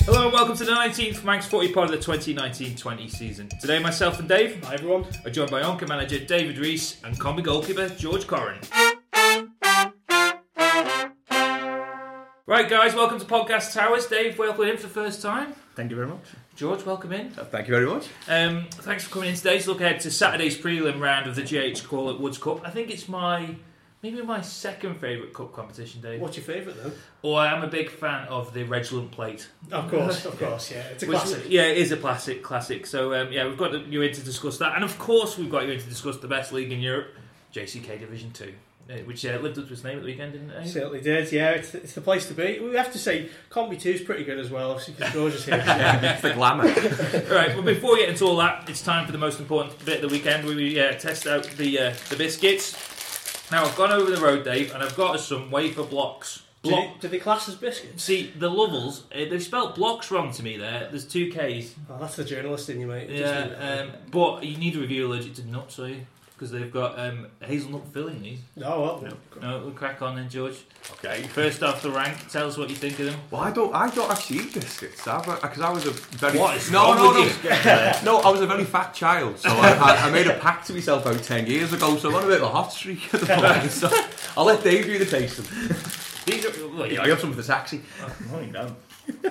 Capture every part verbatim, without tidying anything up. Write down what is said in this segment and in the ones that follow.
Hello and welcome to the nineteenth Manx Footy Pod of the twenty nineteen twenty season. Today myself and Dave, hi everyone, are joined by Onca manager David Rees and Combi goalkeeper George Corrin. Right guys, welcome to Podcast Towers. Dave, welcome in for the first time. Thank you very much. George, welcome in. Thank you very much. Um, thanks for coming in today to look ahead to Saturday's prelim round of the G H Call at Woods Cup. I think it's my... Maybe my second favourite cup competition, Dave. What's your favourite though? Oh, I am a big fan of the Regelant Plate. Of course, of course, yeah. It's a Which, classic. Yeah, it is a classic, classic. So, um, yeah, we've got you in to discuss that. And, of course, we've got you in to discuss the best league in Europe, J C K Division two, uh, which uh, lived up to its name at the weekend, didn't it? Certainly did, yeah. It's, it's the place to be. We have to say, Combi two is pretty good as well, obviously, because George is here. Yeah, it's the glamour. Right, well, before we get into all that, it's time for the most important bit of the weekend, where we uh, test out the uh, the biscuits. Now, I've gone over the road, Dave, and I've got us some wafer blocks. Block. Do, they, do they class as biscuits? See, the Lovels, uh, they've spelt blocks wrong to me there. There's two Ks. Oh, that's the journalist in you, mate. It Yeah, um, but you need to review allergic to nuts, so you? Because they've got um, hazelnut filling these. Oh, well. No, no, we'll crack on then, George. Okay. First off the rank, tell us what you think of them. Well, I don't. I don't actually eat biscuits. Because I was a very. What is no, wrong no, with no. you? No, I was a very fat child, so I, I, I made a pact to myself about ten years ago. So I'm on a bit of a hot streak at the moment. So I'll let Dave do the tasting. These are. Well, Yeah, I got some for the taxi. Oh, you don't.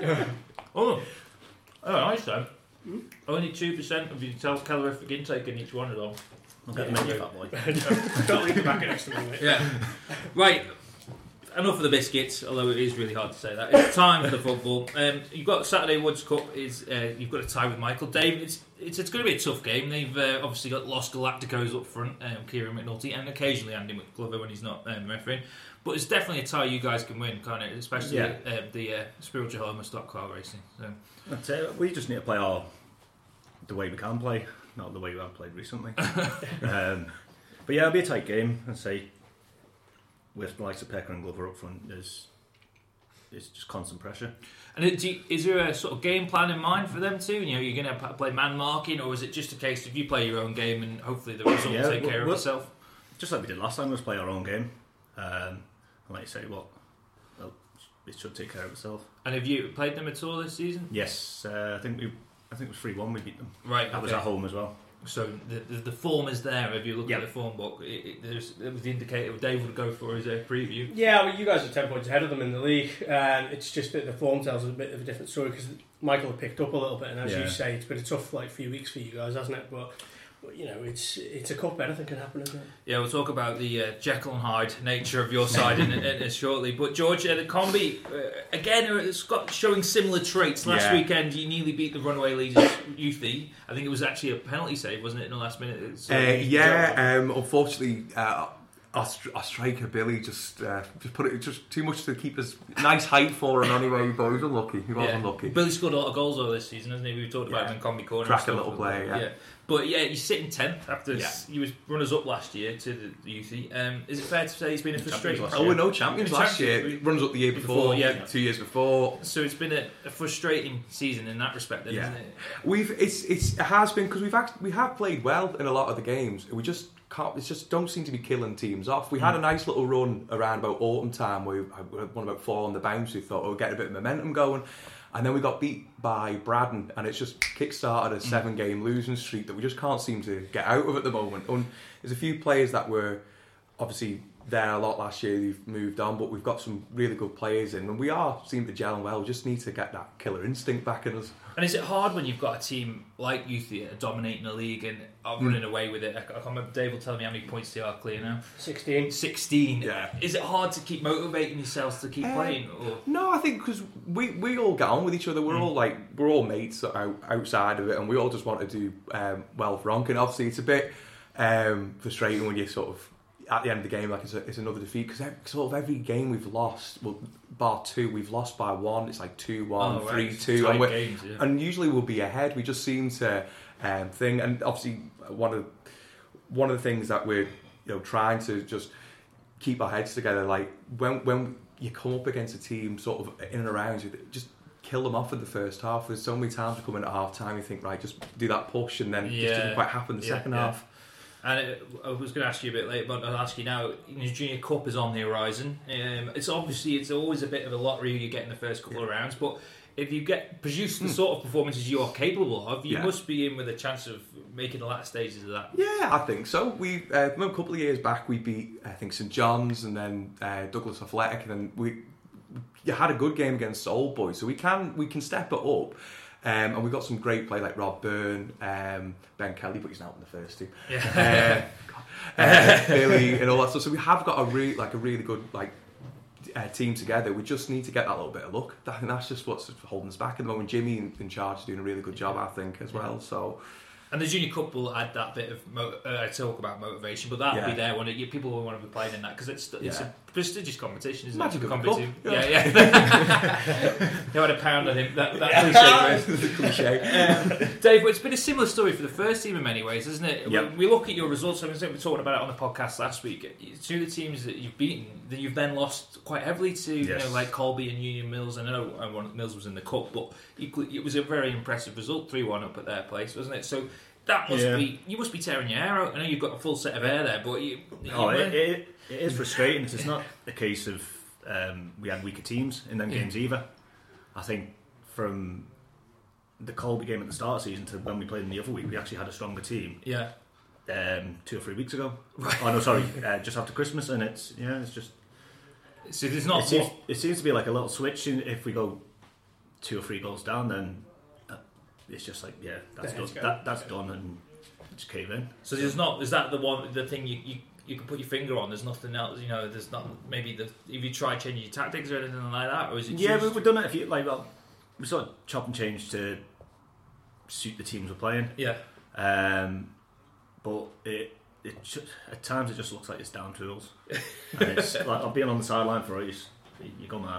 Oh, oh, nice though. Mm. Only two percent of your calorific intake in each one of them. Okay, menu, fat boy. Don't leave the back next to me, mate. Yeah. Right. Enough of the biscuits, although it is really hard to say that. It's time for the football. Um, you've got Saturday Woods Cup. Is uh, you've got a tie with Michael. Dave, it's it's, it's going to be a tough game. They've uh, obviously got Los Galacticos up front, um, Kieran McNulty, and occasionally Andy McGlover when he's not um, refereeing. But it's definitely a tie you guys can win, can't it? Especially Yeah. uh, the uh, spiritual home of stock car racing. So. That's it. We just need to play our the way we can play, not the way we have played recently. um, but yeah, it'll be a tight game. I'd say with the likes of Pecker and Glover up front, there's it's just constant pressure. And it, do you, is there a sort of game plan in mind for them too? You know, you're going to play man marking, or is it just a case of you play your own game and hopefully the result Yeah, will take we'll- care of we'll- itself? Just like we did last time, let's play our own game. Um, and like you say, what well, it should take care of itself. And have you played them at all this season? Yes, uh, I think we I think it was three one we beat them. Right, That was okay. at home as well. So the, the the form is there. If you look Yep. at the form book, it, it, there's, it was the indicator Dave would go for as a preview. Yeah, well, you guys are ten points ahead of them in the league. Um, it's just that the form tells us a bit of a different story because Michael had picked up a little bit, and as Yeah. you say, it's been a tough like few weeks for you guys, hasn't it? But, but you know, it's it's a cup. Anything can happen, isn't it? Yeah, we'll talk about the uh, Jekyll and Hyde nature of your side in, in, in shortly. But George, uh, the Combi uh, again, uh, it's got showing similar traits. Last Yeah. weekend, you nearly beat the runaway leaders, Youthy. I think it was actually a penalty save, wasn't it, in the last minute? It's, Uh, yeah. Um, unfortunately, uh, our, stri- our striker Billy just uh, just put it just too much to keep us nice height for him anyway. But he was unlucky. He was Yeah. unlucky. Billy scored a lot of goals though this season, hasn't he? We've talked about Yeah. him in Combi Corner. and Cracking stuff. little player, yeah. But yeah, he's sitting tenth after Yeah. s- he was runners up last year to the, the Youthy. Um, is it fair to say he's been a frustrating? last Oh, we're no champions Yeah. last year. Runs up the year before, Before, yeah. two years before. So it's been a, a frustrating season in that respect, then, Yeah. isn't it? We've it's, it's it has been because we've act, we have played well in a lot of the games. We just can't. It just don't seem to be killing teams off. We had a nice little run around about autumn time where we had won about four on the bounce. We thought, oh, we'll get a bit of momentum going. And then we got beat by Braddon, and it's just kick-started a seven-game losing streak that we just can't seem to get out of at the moment. And there's a few players that were obviously there a lot last year who've moved on, but we've got some really good players in, and we are seem to gel well. We just need to get that killer instinct back in us. And is it hard when you've got a team like Youthy dominating the league and are running away with it? I can't remember, Dave will tell me how many points they are clear now. Sixteen. sixteen. Yeah. Is it hard to keep motivating yourselves to keep Uh, playing? Or? No, I think because we, we all get on with each other. We're all like we're all mates out, outside of it, and we all just want to do um, well for Ronk. And obviously, it's a bit um, frustrating when you sort of at the end of the game like it's, a, it's another defeat because sort of every game we've lost, well, bar two, we've lost by one. It's like two one, Oh, right. three It's two, tight and, we're- games, yeah. and usually we'll be ahead. We just seem to um, thing, and obviously one of one of the things that we're you know trying to just keep our heads together. Like when when you come up against a team sort of in and around you, just kill them off in the first half. There's so many times we come in at half time, you think, right, just do that push, and then it just Yeah. didn't quite happen the Yeah, second yeah. half. And it, I was going to ask you a bit later, but I'll ask you now. The Junior Cup is on the horizon. Um, it's obviously it's always a bit of a lottery you get in the first couple of rounds, but if you get produce the sort of performances you are capable of, you Yeah. must be in with a chance of making the latter stages of that. Yeah, I think so. We uh, a couple of years back we beat I think St John's and then uh, Douglas Athletic, and then we you had a good game against Old Boys, so we can we can step it up. Um, and we've got some great play like Rob Byrne, um, Ben Kelly, but he's not in the first team. Yeah. Uh, uh, Billy and all that stuff. So we have got a really like a really good like uh, team together. We just need to get that little bit of luck. I think that's just what's holding us back at the moment. Jimmy in, in charge is doing a really good job, I think, as well. So. And the Junior Cup will add that bit of mo- uh, I talk about motivation, but that'll Yeah. be there when it, you, people will want to be playing in that because it's it's Yeah. a prestigious competition, isn't Magic it? of the Competition. cup, Yeah, yeah. yeah. You had a pound on him. That, that cliche. The cliche. Um, Dave, well, it's been a similar story for the first team in many ways, isn't it? Yep. We, we look at your results. I mean, we were talking about it on the podcast last week. Two of the teams that you've beaten, that you've then lost quite heavily to, you Yes. know, like Colby and Union Mills. I know uh, one Mills was in the cup, but equally, it was a very impressive result, three one up at their place, wasn't it? So that must Yeah. be you must be tearing your hair out. I know you've got a full set of hair there, but you. you Oh, were- it, it, it is frustrating. It's not a case of um, we had weaker teams in them Yeah. games either. I think from the Colby game at the start of the season to when we played in the other week, we actually had a stronger team yeah. um, two or three weeks ago. Oh no, sorry, uh, just after Christmas, and it's yeah, it's just So there's not it seems, what- it seems to be like a little switch. In, if we go two or three goals down, then uh, it's just like yeah, that's The heads done. go. That, that's done, and just cave in. So there's not. Is that the one? The thing you, you you can put your finger on? There's nothing else. You know. There's not. Maybe the. If you try changing your tactics or anything like that, or is it? Yeah, just, we, we've done it. If you like, well, we sort of chop and change to suit the teams we're playing. Yeah. Um, but it it ju- at times it just looks like it's down tools. And it's like I've been on the sideline for it. You, s- you go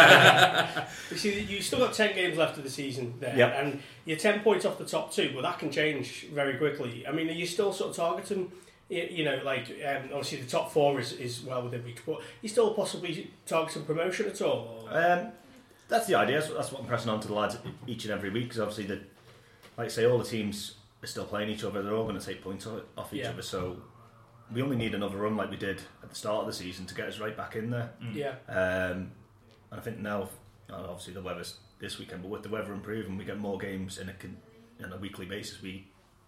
mad. You see, you've still got ten games left of the season there, Yep. and you're ten points off the top two, but that can change very quickly. I mean, are you still sort of targeting, you, you know, like, um, obviously the top four is, is well within reach, but you still possibly targeting promotion at all? Or? Um, that's the idea. That's, that's what I'm pressing on to the lads each and every week. Because obviously, the like I say, all the teams are still playing each other. They're all going to take points off, off each Yeah. other. So we only need another run like we did at the start of the season to get us right back in there. Yeah. Um, and I think now, obviously, the weather's this weekend, but with the weather improving, we get more games in a con- on a weekly basis. We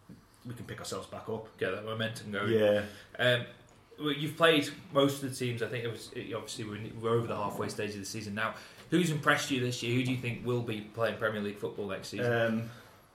we can pick ourselves back up. Get that momentum going. Yeah. Um, well, you've played most of the teams. I think it was obviously we're, we're over the halfway stage of the season now. Who's impressed you this year? Who do you think will be playing Premier League football next season? Um,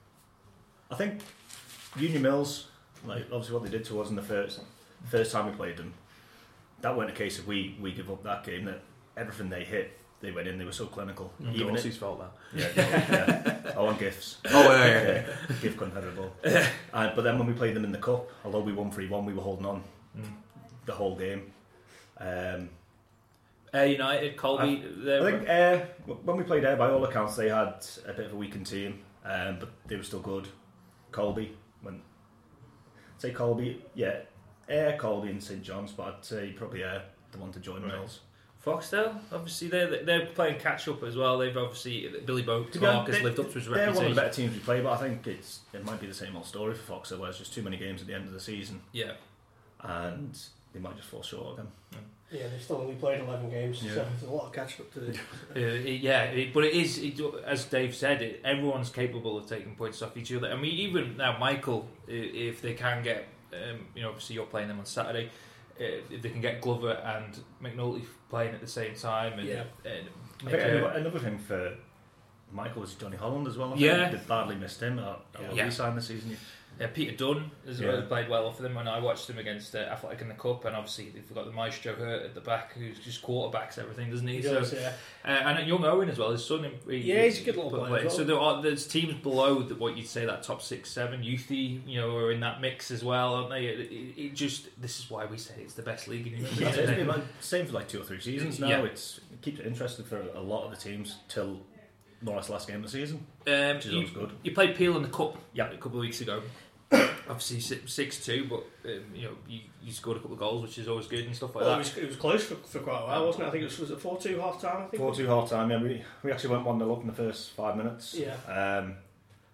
I think Union Mills, like obviously what they did to us in the first first time we played them, that weren't a case of we we give up that game. That everything they hit, they went in. They were so clinical. Even Even Dorsey's it, felt that. yeah, yeah. Oh, and gifts. Oh, yeah, yeah, yeah. Gift couldn't have the ball. Uh, but then when we played them in the cup, although we won three one, we were holding on Mm. the whole game. Um, Air United, Colby. I they're- think uh, when we played Air, by all accounts, they had a bit of a weakened team, um, but they were still good. Colby, when say Colby, yeah, Air, Colby, and St John's, but I'd say probably Air, the one to join Right. Mills. Foxtel, obviously they're they're playing catch up as well. They've obviously Billy Bo To be Clark honest, has they- lived up to his They're one of reputation. the better teams we play, but I think it's it might be the same old story for Foxtel, where it's just too many games at the end of the season, Yeah, and they might just fall short again. Yeah, they've still only played eleven games, Yeah. so there's a lot of catch up to do. uh, it- yeah, it, but it is it, as Dave said. It, everyone's capable of taking points off each other. I mean, even now, Michael, i- if they can get, um, you know, obviously you're playing them on Saturday. Uh, if they can get Glover and McNulty playing at the same time, and, Yeah. and I make think a- another, another thing for Michael was Johnny Holland as well. I think. Yeah. They badly missed him. I, I will Yeah. re-sign this season. Uh, Peter Dunn as well Yeah. played well for them when I watched them against uh, Athletic in the Cup, and obviously they've got the Maestro hurt at the back who just quarterbacks everything, doesn't he? He So, does, yeah. uh, and young Owen as well, his son. He, Yeah, he's a good little but- player as So well. there are there's teams below the, what you'd say that top six, seven, youthy, you know, are in that mix as well, aren't they? It, it, it just this is why we say it's the best league in England. It's isn't been it? like, same for like two or three seasons now. Yeah. It's, it keeps it interesting for a lot of the teams till more or less last game of the season, Um, which is you, always good. you played Peel in the Cup Yeah. a couple of weeks ago. Obviously six two, but um, you know you, you scored a couple of goals, which is always good and stuff like Well, it that. was, it was close for, for quite a while, wasn't it? I think it was, was it four two half time, I think? Four two half time. Yeah, we we actually went one nil up in the first five minutes. Yeah. Um,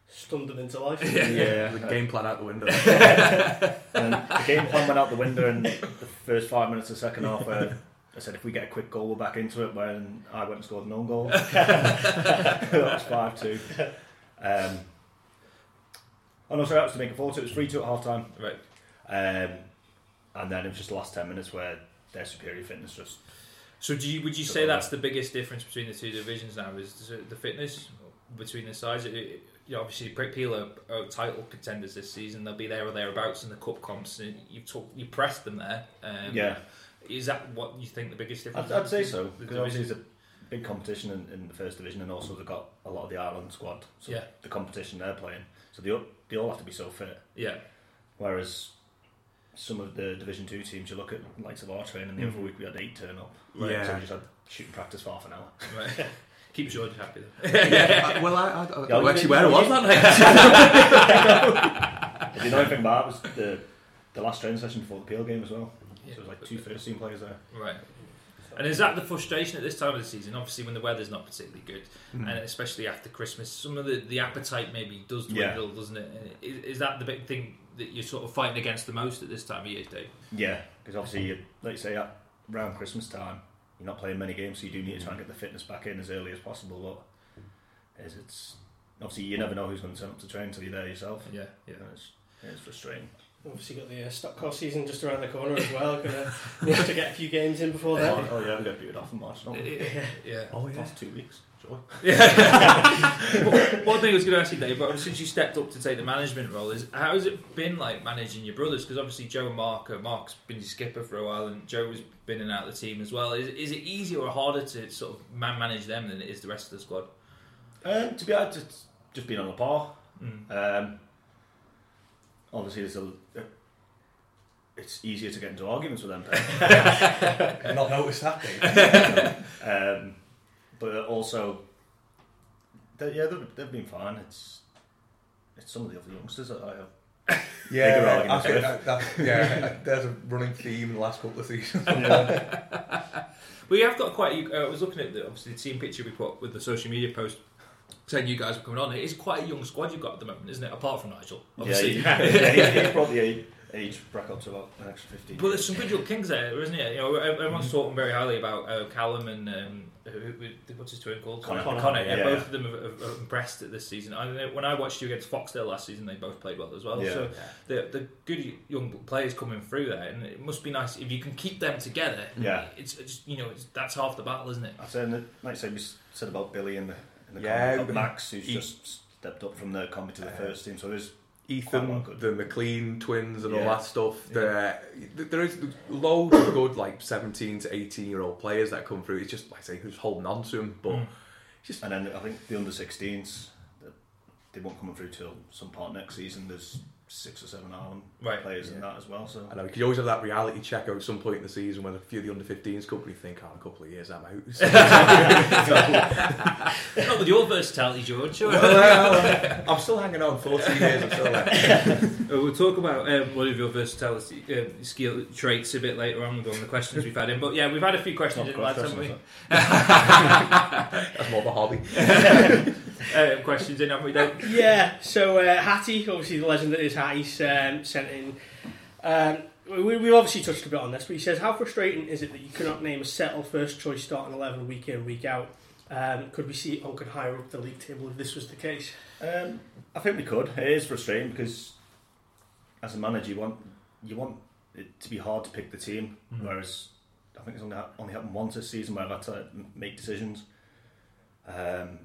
stunned them into life. Yeah, The game plan out the window. and the game plan went out the window in the first five minutes of the second half. Where I said if we get a quick goal, we're back into it. When I went and scored an own goal, that was five two. Um, oh no, sorry, that was to make it four two. It was three two at half time. Right. Um, and then it was just the last ten minutes where their superior fitness just. So do you, would you say that's the biggest difference between the two divisions now? Is the fitness between the sides? It, it, you know, obviously, Peel are, are title contenders this season. They'll be there or thereabouts in the cup comps. And you talk, you pressed them there. Um, yeah. Is that what you think the biggest difference? I'd, I'd say so, The because obviously it's a big competition in, in the first division, and also they've got a lot of the Ireland squad. So yeah. the competition they're playing, so they all, they all have to be so fit. Yeah. Whereas some of the Division Two teams, you look at the likes of our training. The Mm-hmm. other week we had eight turn up. Yeah. So we just had shooting practice for half an hour. Right. Keeps George happy though. yeah, I, well, I, I, I Yeah, well, actually you- where I was you- that night. If you know anything about it, was the the last training session before the Peel game as well. Yeah. So it was like two first team players there. Right. And is that the frustration at this time of the season? Obviously, when the weather's not particularly good, Mm. and especially after Christmas, some of the, the appetite maybe does Yeah. dwindle, doesn't it? And Is, is that the big thing that you're sort of fighting against the most at this time of year, Dave? Yeah, because obviously, you, like you say, at around Christmas time, you're not playing many games, so you do need to try and get the fitness back in as early as possible. But is it's obviously you never know who's going to turn up to train until you're there yourself. Yeah, yeah. And it's, it's frustrating. Obviously got the uh, stock car season just around the corner as well. Gonna need to get a few games in before then. Oh, oh yeah, we got to do it off in March. Don't we? Yeah. Oh yeah. Last two weeks. Sure. One thing I was going to ask you, Dave, but since you stepped up to take the management role, is how has it been like managing your brothers? Because obviously Joe and Mark, uh, Mark's been your skipper for a while, and Joe has been in and out of the team as well. Is, is it easier or harder to sort of man manage them than it is the rest of the squad? Um, to be honest, it's just been on a par. Mm. Um, obviously, there's a. It's easier to get into arguments with them. I've not noticed that, Dave. um, but also, they, yeah, they've, they've been fine. It's it's some of the other youngsters that I have. Bigger Yeah, I arguments think with. that, that, yeah, there's a running theme in the last couple of seasons. We have got quite. A, uh, I was looking at the, obviously the team picture we put with the social media post saying you guys were coming on. It is quite a young squad you've got at the moment, isn't it? Apart from Nigel, obviously. Yeah, he, yeah he, he's brought the age, age bracket up to about an extra fifteen. Well, there's some good young kings there, isn't it? You know, everyone's talking very highly about uh, Callum and um, who, who, what's his twin called? Connor. Connor. Connor, yeah, yeah. both of them have, have, have impressed at this season. I know, when I watched you against Foxdale last season, they both played well as well. Yeah. So the the good young players coming through there, and it must be nice if you can keep them together. Yeah. it's, it's you know it's, that's half the battle, isn't it? I said, like I said, we said about Billy in the in the Yeah, comedy, but Max, who's he- just stepped up from the comedy to the Uh, first team. So there's Ethan, Quite good. the McLean twins, and all Yeah. that stuff. There, there is loads of good, like seventeen to eighteen year old players that come through. It's just like I say, who's holding on to them, but Mm. just and then I think the under sixteens, they won't come through till some part next season. There's six or seven Ireland Right. players in Yeah. that as well. So I know you always have that reality check at some point in the season when a few of the under fifteens come and you think, oh, a couple of years I'm out. Not with your versatility, George. well, well, I'm still hanging on. fourteen years, I'm still there. Uh, we'll talk about um, one of your versatility uh, skill traits a bit later on. We'll go on the questions we've had in, but yeah, we've had a few questions in, lads, haven't we? That's more of a hobby. Uh, questions in, haven't we, Dave? Yeah, so uh, Hattie, obviously the legend that is Hattie's um, sent in. Um, we, we've obviously touched a bit on this, but he says, how frustrating is it that you cannot name a settled first choice starting eleven week in, week out? Um, could we see Onken higher up the league table if this was the case? Um, I think we could. It is frustrating because as a manager, you want you want it to be hard to pick the team, Mhm. whereas I think it's only ha- only happened once this season where I've had to m- make decisions. Um,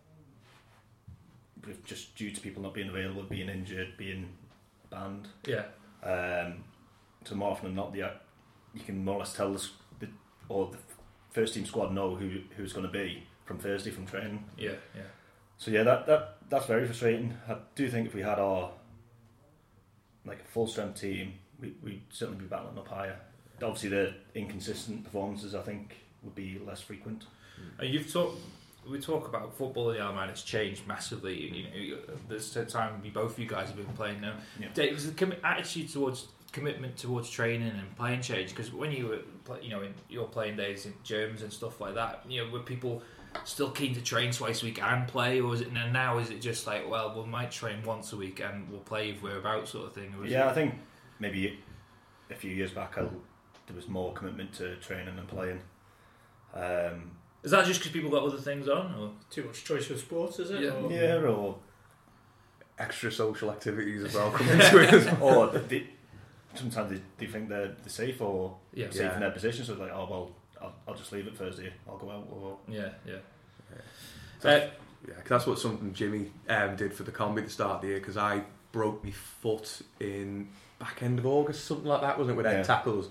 with just due to people not being available, being injured, being banned. Yeah. Um, so more often than not, the you can more or less tell the, s- the or the first team squad know who who's going to be from Thursday from training. Yeah, yeah. So yeah, that, that that's very frustrating. I do think if we had our like a full strength team, we we'd certainly be battling up higher. Obviously, the inconsistent performances I think would be less frequent. And you've talked. We talk about football in the Isle of Man. It's changed massively. You know, there's a time we both of you guys have been playing now. Yeah. Dave, is the com- attitude towards commitment towards training and playing change? Because when you were, play, you know, in your playing days in Germans and stuff like that, you know, were people still keen to train twice a week and play, or is it now? Is it just like, well, we might train once a week and we'll play if we're about, sort of thing? Or is yeah, it... I think maybe a few years back, I, there was more commitment to training and playing. Um, is that just because people got other things on, or too much choice of sports? Is it? Yeah, Or... yeah, or Extra social activities as well come into it as well. or they, sometimes they, they think they're, they're safe or yeah, safe Yeah. in their position, so it's like, oh well, I'll, I'll just leave it Thursday. I'll go out. Or yeah, yeah. So Uh, yeah, 'cause that's what something Jimmy um, did for the combi at the start of the year, because I broke my foot in back end of August, something like that, wasn't it, with Yeah. eight tackles.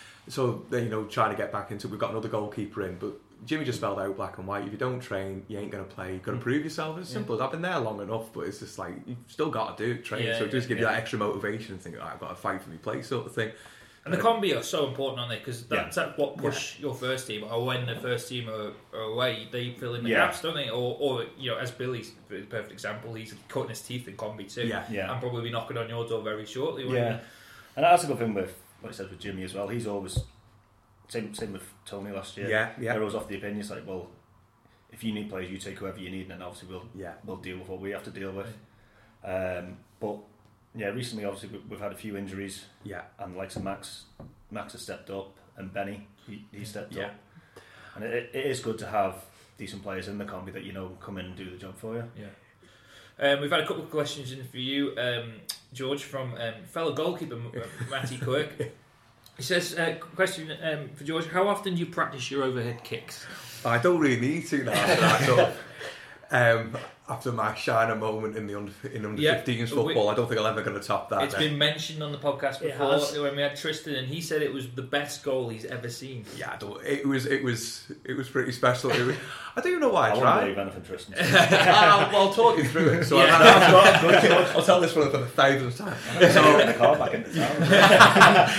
So, then, you know, trying to get back into it, we've got another goalkeeper in, but Jimmy just spelled out black and white, if you don't train, you ain't going to play, you've got to prove yourself. It's simple as, I've been there long enough, but it's just like, you've still got to do it, train, Yeah, so just give you yeah. that extra motivation and think, oh, I've got to fight for my place, sort of thing. And the combi are so important, aren't they? Because that's Yeah. what push your first team, or when the first team are, are away, they fill in the Yeah. gaps, don't they? Or, or you know, as Billy's the perfect example, he's cutting his teeth in combi too, Yeah. Yeah. and probably be knocking on your door very shortly. won't yeah, and that's a good thing with what I said with Jimmy as well. He's always same same with Tony last year. Yeah, yeah. They're always off the opinion. It's like, well, if you need players, you take whoever you need, and then obviously we'll Yeah. we'll deal with what we have to deal with. Um, but yeah, recently obviously we- we've had a few injuries, Yeah. and like so Max, Max has stepped up, and Benny he, he stepped Yeah. up, and it, it is good to have decent players in the combi that you know come in and do the job for you. Yeah. Um, we've had a couple of questions in for you, um, George, from um, fellow goalkeeper uh, Matty Quirk. He says, uh, question um, for George, how often do you practice your overhead kicks? I don't really need to now after that. So, um, after my shiner moment in the under in under Yeah, fifteens we- football, I don't think I'll ever going to top that. It's then. been mentioned on the podcast It before has. when we had Tristan, and he said it was the best goal he's ever seen. Yeah, I don't, it was it was it was pretty special. It was, I don't even know why I I, won't tried. believe anything Tristan. I'll, I'll talk you through it. So Yeah. I've got, I've got, I'll tell this one for the thousandth time. So in the car back into town.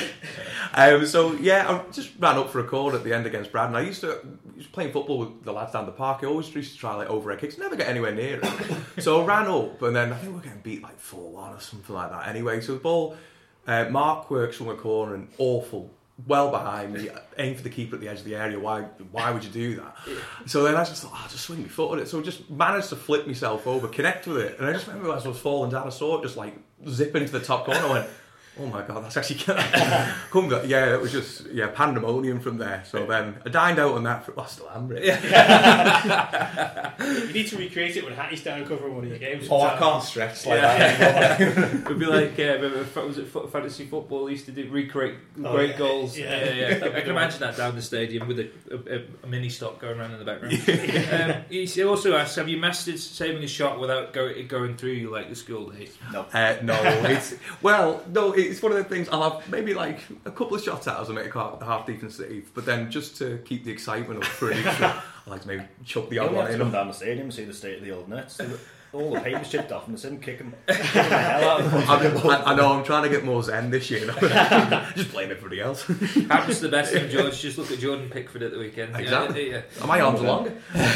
Um, so yeah, I just ran up for a corner at the end against Brad, and I used to was playing football with the lads down the park. I always used to try like overhead kicks, never get anywhere near it. So I ran up, and then I think we were getting beat like four one or something like that. Anyway, so the ball, uh, Mark works from a corner and awful, well behind me, aim for the keeper at the edge of the area. Why? Why would you do that? So then I just thought, oh, I'll just swing my foot at it. So I just managed to flip myself over, connect with it, and I just remember as I was falling down, I saw it just like zip into the top corner. I went, oh my god, that's actually come back. Yeah, it was just yeah pandemonium from there. So then I dined out on that for well, I still am really. You need to recreate it when Hattie's down covering one of your games. Oh, I can't stretch like Yeah. that anymore. It would be like, uh, remember, was it fo- fantasy football? They used to do recreate Oh, great yeah. goals. Yeah. Yeah, yeah, yeah. I can imagine that down the stadium with a, a, a mini stop going around in the background. um, he also asks, have you mastered saving a shot without go, it going through you like the school days? No. Uh, no, it's well, no, it's one of the things. I'll have maybe like a couple of shots at us and make a half decent save, but then just to keep the excitement up for an extra, I like to maybe chuck the You odd only one have to in. come down the stadium and see the state of the old nets. All the paint's chipped off and it's him kicking, kicking the hell out of them. I, I know I'm trying to get more zen this year. Just blame everybody else. Happens to the best of them, George. Just look at Jordan Pickford at the weekend. Exactly. Yeah, yeah. My arms are longer.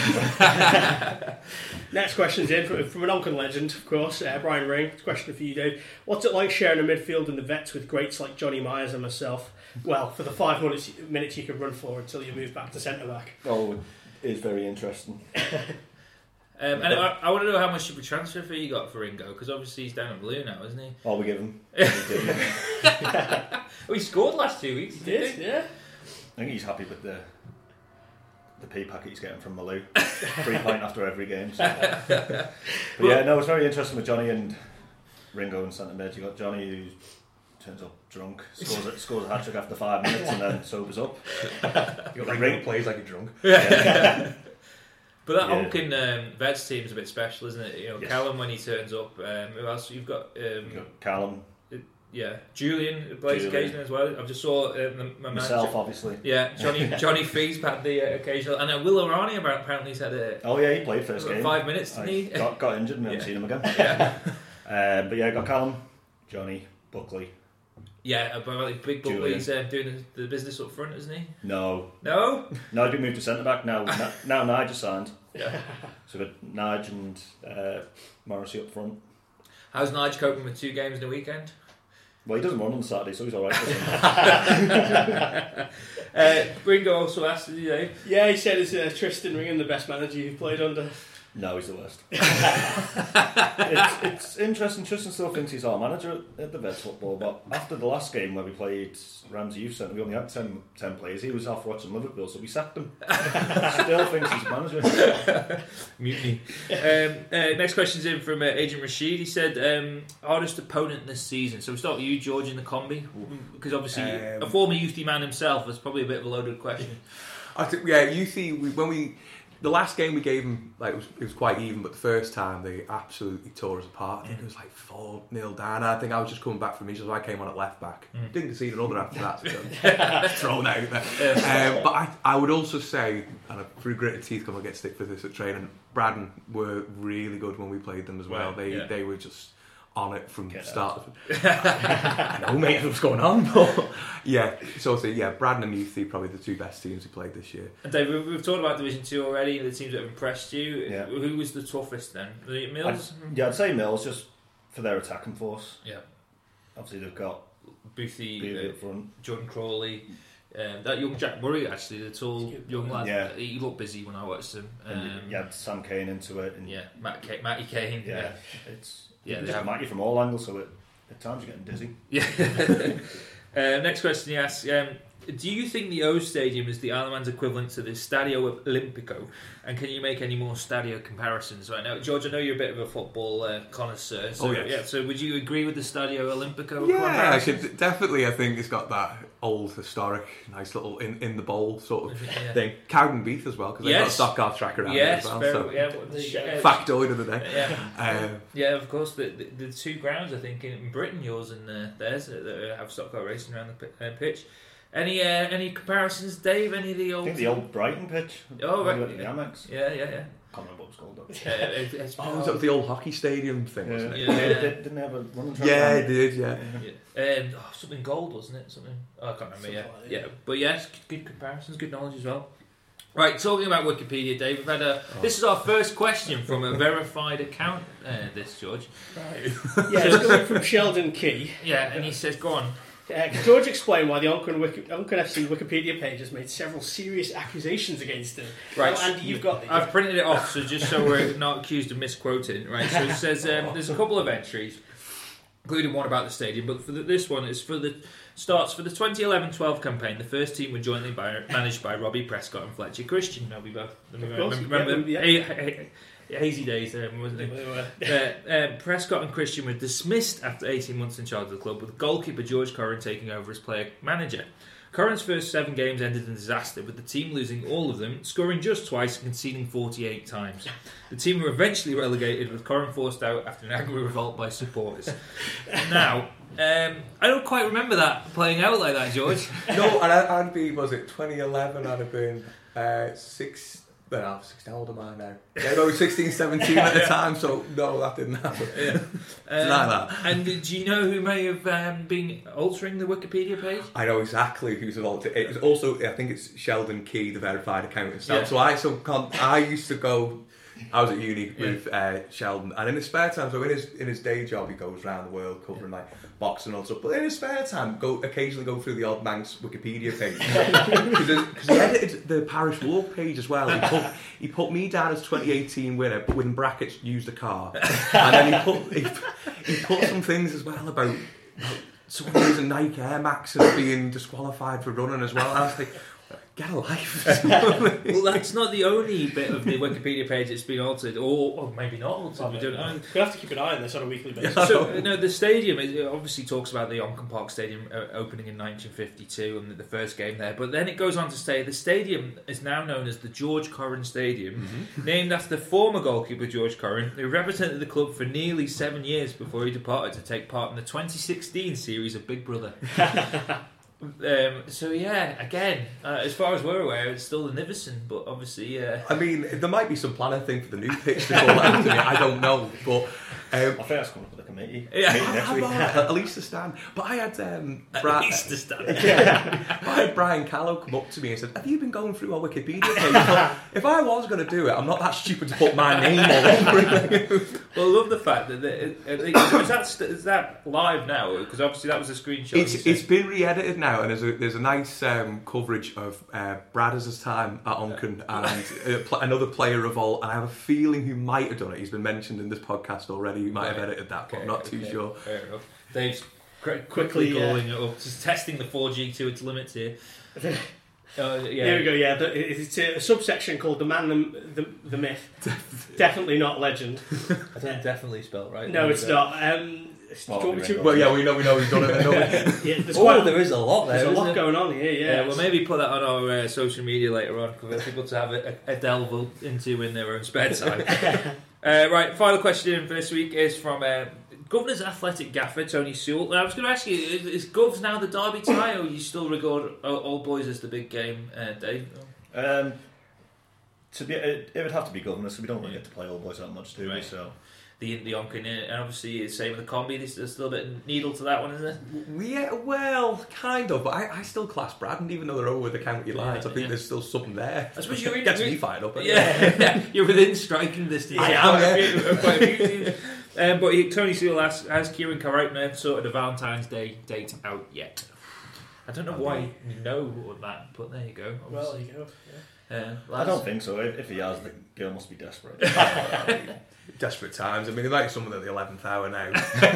Next question's in from, from an Oncon legend, of course, uh, Brian Ring. Question for you, Dave. What's it like sharing a midfield in the vets with greats like Johnny Myers and myself? Well, for the five minutes, minutes you could run for until you move back to centre back. Oh, it is very interesting. Um, and I, I want to know how much of a transfer fee you got for Ringo, because obviously he's down at Blue now, isn't he? All we give him. We give him. Oh, he scored last two weeks. He Did did, yeah. I think he's happy with the the pay packet he's getting from Malou. Free pint after every game. So. But yeah, no, it's very interesting with Johnny and Ringo and centre mid. You got Johnny who turns up drunk, scores a, scores a hat trick after five minutes, and then sobers up. You got Ring plays like a drunk. Yeah. But that Yeah. Onken um, Vets team's a bit special, isn't it? You know, Yes. Callum when he turns up. Um, who else? You've got, um, You got Callum, yeah, Julian who plays Julian. occasionally as well. I just saw uh, the, my man, myself, Jo- obviously. yeah, Johnny Johnny Fees had the uh, occasional, and uh, Will O'Rani apparently he's had a Oh yeah, he played first game. five minutes, didn't I he? got, got injured and haven't Yeah. seen him again. Yeah, Um, but yeah, I got Callum, Johnny, Buckley. yeah. Apparently, Big Julian. Buckley's uh, doing the, the business up front, isn't he? No, No. no, he's been moved to centre back now. Na- now Nigel signed, Yeah. so we've got Nige and uh, Morrissey up front. How's Nige coping with two games in a weekend? Well, he doesn't run on Saturday, so he's all right. uh, Ringo also asked, did he know? Yeah, he said, is uh, Tristan Ringham the best manager you've played under? No, he's the worst. it's, it's interesting. Tristan still thinks he's our manager at, at the Vets football, but after the last game where we played Ramsey Youth Centre, we only had ten, ten players. He was off watching Liverpool, so we sacked him. Still thinks he's manager. Mutiny. Um, uh, next question's in from uh, Agent Rashid. He said, um, hardest opponent this season. So we start with you, George, in the combi, because obviously Um, a former Youthy man himself. That's probably a bit of a loaded question. I think, yeah, Youthy, we, when we... The last game we gave them, like, it was, it was quite even, but the first time they absolutely tore us apart. I think it was like four nil down. I think I was just coming back from Egypt, so I came on at left back. Mm. Didn't concede another after that, so thrown out there. Um, but I, I would also say, and I, through gritted teeth, because I get stick for this at training, Braddon were really good when we played them as well. Right, they yeah. they were just on it from Get start. I know, mate, what's going on? But yeah, so so yeah, Braddon and Youthy probably the two best teams we played this year. And Dave, we've, we've talked about Division Two already. The teams that have impressed you. Yeah. Who was the toughest then? Was it Mills? I'd, yeah, I'd say Mills just for their attacking force. Yeah. Obviously, they've got Boothie, Boothie uh, up front. Jordan Crawley. Um, that young Jack Murray, actually, the tall young lad. Yeah. He looked busy when I watched him. Um, And you had Sam Kane into it. And yeah, Matt K- Matty Kane. yeah, Yeah. it's Yeah, yeah, they just have- Matty from all angles, so it, at times you're getting dizzy. Yeah. uh, next question he asks, um, do you think the O Stadium is the Isle of Man's equivalent to the Stadio Olimpico? And can you make any more Stadio comparisons right now? George, I know you're a bit of a football uh, connoisseur. So, Oh, yes. yeah, so would you agree with the Stadio Olimpico Yeah, I comparison? could, definitely. I think it's got that old, historic, nice little in, in the bowl sort of Yeah. thing. Cowden Beath as well, because they've got a Yes. stock car track around Yes, there as well. very, So. yeah, but the, uh, Factoid of the day. yeah. Um, Yeah, of course. The, the, the two grounds, I think, in Britain, yours and uh, theirs, that uh, have stock car racing around the pi- uh, pitch. Any uh, any comparisons, Dave? Any of the I old? think the old Brighton pitch. Oh, right. When we went to the Amex. Yeah, yeah, yeah. Can't remember what it's called. Though. Uh, it, it's oh, was that the old hockey stadium thing, wasn't it? Yeah. They- they- Didn't they have a running track? Yeah, around it did, yeah. Yeah. Um, oh, something gold, wasn't it? Something. Oh, I can't remember. Something Yeah, like that, yeah. yeah. But yes, good comparisons, good knowledge as well. Right, talking about Wikipedia, Dave. We've had a. This is our first question from a verified account. Uh, this George. Right. Yeah, it's coming from Sheldon Key. Yeah, and he says, "Go on." Uh, can George explain why the Oncon, Wiki, Oncon F C Wikipedia page has made several serious accusations against him? Right, Oh, Andy, you've got the... I've printed it off, so just so we're not accused of misquoting. Right, so it says um, there's a couple of entries, including one about the stadium, but for the, this one is for the starts for the twenty eleven twelve campaign. The first team were jointly by, managed by Robbie Prescott and Fletcher Christian. Now we both remember, course, remember yeah, them? yeah. Hey, hey, hey, hazy days, um, wasn't it? Uh, uh, Prescott and Christian were dismissed after eighteen months in charge of the club, with goalkeeper George Corrin taking over as player manager. Corrin's first seven games ended in disaster, with the team losing all of them, scoring just twice and conceding forty-eight times. The team were eventually relegated, with Corrin forced out after an angry revolt by supporters. Now, um, I don't quite remember that playing out like that, George. No, and I, I'd be, was it twenty eleven? I'd have been uh, six. Well, I'm sixteen, how old am I now? Yeah, no, sixteen, seventeen at the time, so no, that didn't happen. Yeah. It's like that. And do you know who may have um, been altering the Wikipedia page? I know exactly who's involved. It was also, I think it's Sheldon Key, the verified accountant. So, Yeah. so I so I used to go. I was at uni with uh, Sheldon, and in his spare time, so in his in his day job, he goes around the world covering like boxing and stuff. But in his spare time, go occasionally go through the Odd Manx Wikipedia page because he edited the Parish Walk page as well. He put he put me down as twenty eighteen winner, but within brackets used a car, and then he put he, he put some things as well about. about someone using Nike Air Maxes being disqualified for running as well. And I was like, get a life. Well, that's not the only bit of the Wikipedia page that's been altered, or, or maybe not altered. We don't know. We'll have to keep an eye on this on a weekly basis. So, no, the stadium it obviously talks about the Oncom Park Stadium uh, opening in nineteen fifty-two and the, the first game there, but then it goes on to say the stadium is now known as the George Corrin Stadium, mm-hmm. named after the former goalkeeper George Corrin, who represented the club for nearly seven years before he departed to take part in the twenty sixteen series of Big Brother. Um, so yeah, again, uh, as far as we're aware, it's still the Niverson, but obviously, uh, I mean, there might be some planning thing for the new pitch to call after me. I don't know, but um, I think that's coming up with a committee. Yeah. Meeting next week. at least to stand. But I had um, at Bra- least to stand. I had Brian Callow come up to me and said, "Have you been going through our Wikipedia page?" I if I was going to do it, I'm not that stupid to put my name all over it. Well, I love the fact that the, it, it, is that st- is that live now? Because obviously that was a screenshot. It's, you said. it's been re-edited now, and there's a there's a nice um, coverage of uh, Bradders' time at Onken and uh, pl- another player revolt. And I have a feeling who might have done it. He's been mentioned in this podcast already. Who might have Right. edited that, but Okay, I'm not too okay, sure. Fair enough. Dave's qu- quickly, Quickly, yeah. calling it up, just testing the four G to its limits here. Uh, yeah. There we go. Yeah, the, it's a subsection called the man, the the, the myth. Definitely not legend. I think definitely spelled right. No, it's So- not. Um, Well, do you want me to- Well, yeah, we know we know who's done it. Then, don't we? yeah, there's Oh, quite there is a lot there. there's a isn't lot there? going on here. Yeah, Yeah, well, maybe put that on our uh, social media later on for people to have a, a, a delve into in their own spare time. uh, right, final question for this week is from uh, Governor's athletic gaffer Tony Sewell. Now, I was going to ask you: Is, is Govs now the Derby tie, or you still regard o- Old Boys as the big game, uh, Dave? Um, to be, it, it would have to be Governor, so we don't really get to play Old Boys that much, do we? Right. So The the Onken, and obviously it's same with the combi. There's, there's still a bit of needle to that one, isn't there? Yeah, well, kind of. But I, I still class Braddon, even though they're over the county lines. Yeah, I think yeah. there's still something there. I suppose you're in- gets you're- me fired up. Yeah, yeah, you're within striking distance. I of am, quite a yeah. few- of quite a few teams. Um, but he, Tony Sewell asks, has Kieran Karaitner sorted the Valentine's Day date out yet? I don't know why you know that, but there you go. Well, there obviously. you go. Yeah. Uh, I lads. don't think so. If, if he has, the girl must be desperate. Desperate times. I mean, it might be someone at the eleventh hour now.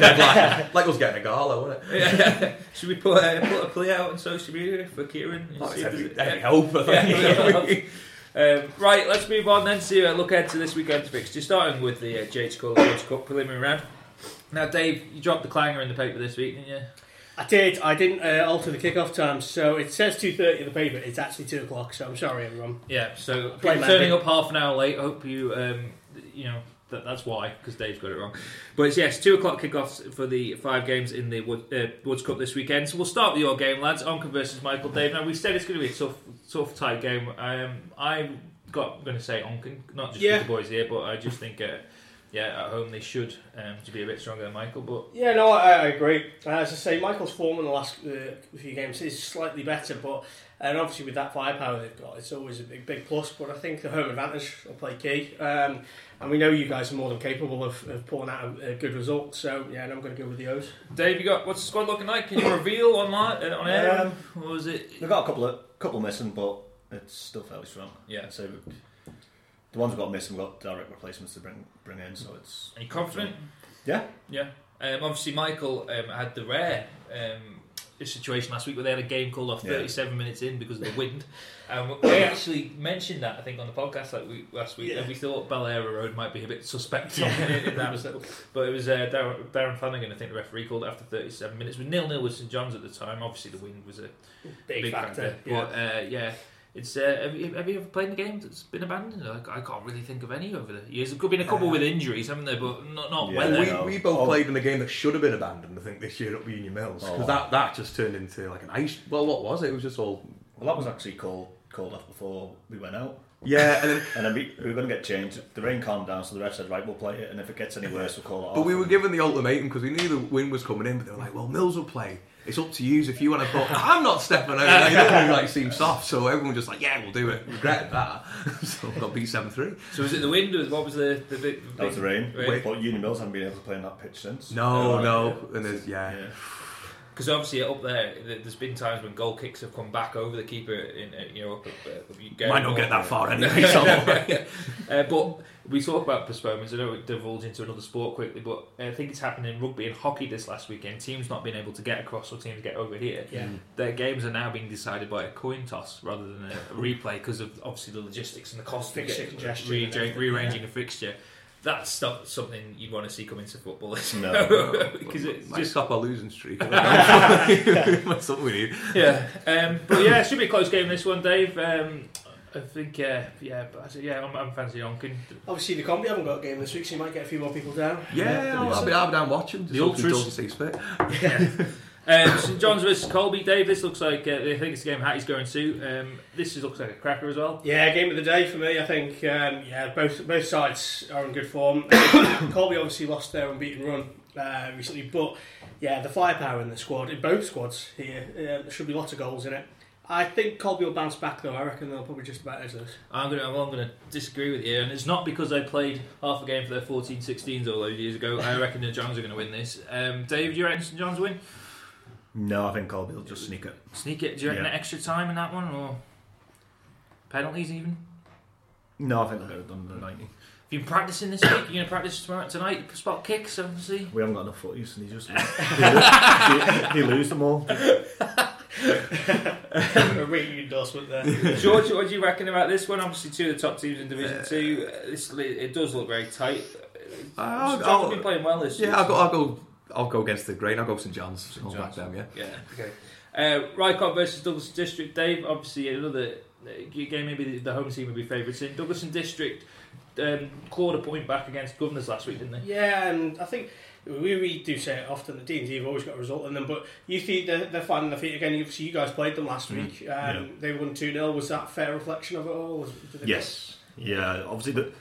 like, like us getting a gala, wouldn't it? Yeah. Should we put, uh, put a play out on social media for Kieran? Oh, See it's if every, there's- every hope. I Yeah, think. Um, right, let's move on then to uh, look ahead to this weekend's fixture, starting with the uh, J H Cole World Cup preliminary round. Now, Dave, you dropped the clanger in the paper this week, didn't you? I did. I didn't uh, alter the kick-off time, so it says two thirty in the paper. It's actually two o'clock. So I'm sorry, everyone. Yeah. So Play people man, turning Dave. up half an hour late. I hope you, um, you know, that, that's why, because Dave's got it wrong. But it's yes, two o'clock kickoffs for the five games in the Wood, uh, Woods Cup this weekend. So we'll start with your game, lads. Onken versus Michael Dave. Now we said it's going to be a tough, tough tight game. Um, I'm got going to say Onken, not just Yeah. with the boys here, but I just think. Uh, Yeah, at home they should um, to be a bit stronger than Michael, but Yeah, no, I, I agree. Uh, as I say, Michael's form in the last uh, few games is slightly better, but and obviously with that firepower they've got, it's always a big, big plus. But I think the home advantage will play key, um, and we know you guys are more than capable of, of pulling out a, a good result. So yeah, and I'm going to go with the O's. Dave, you got what's the squad looking like? Can you reveal online uh, on air? Um, or was it? We've got a couple of couple missing, but it's still fairly strong. Yeah. So we- the ones we've got missing, we've got direct replacements to bring bring in. So it's Are you confident? yeah. Yeah. Um, obviously, Michael um, had the rare um, situation last week where they had a game called off Yeah. thirty-seven minutes in because of the wind. Um, we actually mentioned that, I think, on the podcast like we, last week. Yeah. And we thought Belair Road might be a bit suspect Yeah. in, in that. But it was uh, Darren, Darren Flanagan, I think, the referee, called it after thirty-seven minutes. It was nil nil with St John's at the time. Obviously, the wind was a Big, big factor. factor. Yeah. But uh, yeah. It's uh, have, you, have you ever played a game that's been abandoned? I, I can't really think of any over the years. There could have been a couple Uh, with injuries, haven't there? But not, not Yeah. weather. we, no. we both Oh. played in a game that should have been abandoned, I think, this year at Union Mills. Because Oh. that, that just turned into like an ice... Well, what was it? It was just all... Well, that was actually called called off before we went out, Yeah, and then... and then we, we were going to get changed. The rain calmed down, so the ref said, "Right, we'll play it, and if it gets any worse, we'll call it off." But we were given the ultimatum because we knew the wind was coming in, but they were like, well, Mills will play. It's up to you if you want to thought, I'm not stepping over there. You don't really like seem soft. So everyone was just like, yeah, we'll do it. Regretted that. So we got beat seven three. So was it the wind? Or what was the the big? That was the rain. Rain. But Union Mills haven't been able to play on that pitch since. No, Uh, no. And there's, yeah. yeah. Because obviously up there, th- there's been times when goal kicks have come back over the keeper. In uh, you know, up, uh, you get Might not get that far anyway. So. uh, but we talk about postponements. I know it divulged into another sport quickly, but I think it's happened in rugby and hockey this last weekend. Teams not being able to get across or teams get over here. Yeah. Their games are now being decided by a coin toss rather than a replay because of obviously the logistics and the cost of Fixture getting- congestion re- and everything, rearranging yeah. a fixture. That's not something you'd want to see come into football. No. Because it's Might just stop our losing streak. That's something we need. yeah. Um, but yeah, it should be a close game this one, Dave. Um, I think uh, yeah, but I said, yeah, I'm, I'm fancy Onken. Obviously, the combi haven't got a game this week, so you might get a few more people down. Yeah, I'll, I'll be, I'll be down watching. Just The hope he ultras. doesn't see spit. Yeah. Um, St John's versus Colby. Dave, this looks like uh, I think it's the game Hattie's going to. Um, this is, looks like a cracker as well. Yeah, game of the day for me. I think um, yeah, both both sides are in good form. Colby obviously lost their unbeaten run uh, recently, but yeah, the firepower in the squad, in both squads here, uh, there should be lots of goals in it. I think Colby will bounce back though. I reckon they'll probably just about edge this. I'm going to I'm going to disagree with you, and it's not because they played half a game for their fourteen sixteens all those years ago. I reckon the Johns are going to win this. Um, Dave, do you reckon St John's win? No, I think Colby will just sneak it. Sneak it? Do you reckon Yeah. extra time in that one, or penalties even? No, I think they'll get it done in the ninety. Have you been practicing this week? You're going to practice tomorrow, tonight? Spot kicks, obviously. We haven't got enough footies, and he just he, he lose them all. A ringing endorsement there. George, what do you reckon about this one? Obviously, two of the top teams in Division Two. Uh, this, it does look very tight. I'll, St John's I'll, have been playing well this year. yeah, I'll go. I'll go. I'll go against the grain. I'll go St John's. I'll John's. back them. Yeah. Yeah, okay. Uh, Rycott versus Douglas District. Dave, obviously another uh, game. Maybe the, the home team would be favourites in. Douglas and District um, clawed a point back against Governors last week, didn't they? Yeah, and I think we, we do say it often. The D and D have always got a result in them, but you think they're, they're finding their feet again. Obviously, you guys played them last Mm. week. Um, Yeah. They won two nil. Was that a fair reflection of it all? Was, did they Yes, yeah. Obviously, the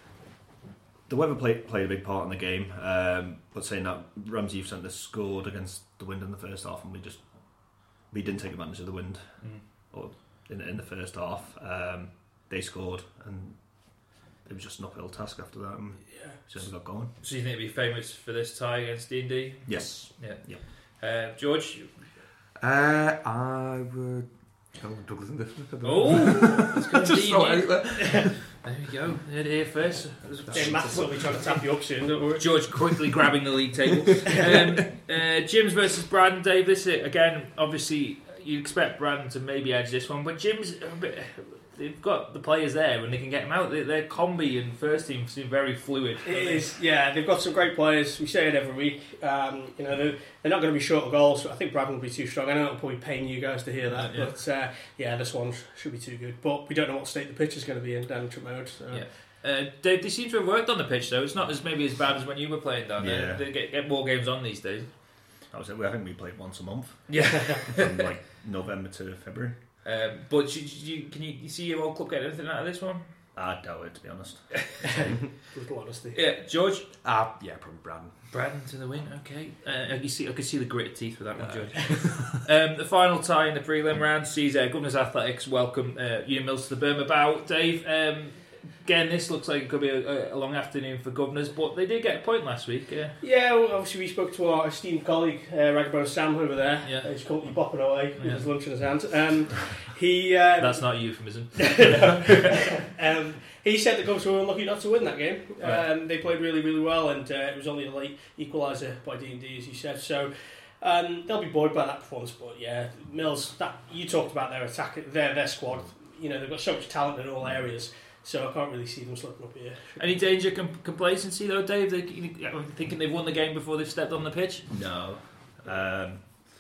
the weather played played a big part in the game. Um, but saying that, Ramsey Youth Centre scored against the wind in the first half, and we just we didn't take advantage of the wind. Mm. Or in in the first half, um, they scored, and it was just an uphill task after that. And Yeah. just got going. So you think it'd be famous for this tie against D and D? Yes. Yeah. Yeah. Uh, George? Uh, I would. Oh, Douglas and District. I don't know. Oh! Let's go Just D throw and it D. out there. There we go. Heard it here first. Dave Mathis will be trying to tap you up soon, don't worry. George quickly grabbing the league table. Um, uh, Jim's versus Braddon. Dave, this is, again, obviously, you expect Braddon to maybe edge this one, but Jim's a bit, they've got the players there and they can get them out. Their, their combi and first team seem very fluid. It is, yeah. They've got some great players. We say it every week. Um, you know, they're, they're not going to be short of goals. So I think Braddon will be too strong. I know it'll probably pain you guys to hear that, Yeah. but uh, yeah, this one should be too good. But we don't know what state the pitch is going to be in down in Tremode. So. Yeah. Uh, Dave, they seem to have worked on the pitch though. It's not as maybe as bad as when you were playing down there. Yeah. They get, get more games on these days. That was it. I think we played once a month Yeah. from like November to February. um, but you, you, can you, you see your old club get anything out of this one? I doubt it, to be honest. Brutal honesty. Yeah, George. Ah, yeah, probably Braddon. Braddon to the win. Okay, uh, you see, I could see the gritted teeth with that one, George. um, the final tie in the prelim round sees uh, Governors Athletics welcome uh, Union Mills to the Burma Bow. Dave, um, again, this looks like it could be a, a long afternoon for Governors, but they did get a point last week. Uh, Yeah, well, obviously we spoke to our esteemed colleague, uh, Ragabone Sam, over there. Yeah. Uh, he's currently bopping away with Yeah. his lunch in his hand. Um, he um, that's not a euphemism. um, he said the Cubs were unlucky not to win that game. Right. Um, they played really, really well, and uh, it was only a late equaliser by D and D, as he said. So um, they'll be buoyed by that performance. But yeah, Mills, that you talked about their attack, their their squad. You know, they've got so much talent in all areas. So I can't really see them slipping up here. Any danger, com- complacency though, Dave? They, you, thinking they've won the game before they've stepped on the pitch? No. Um,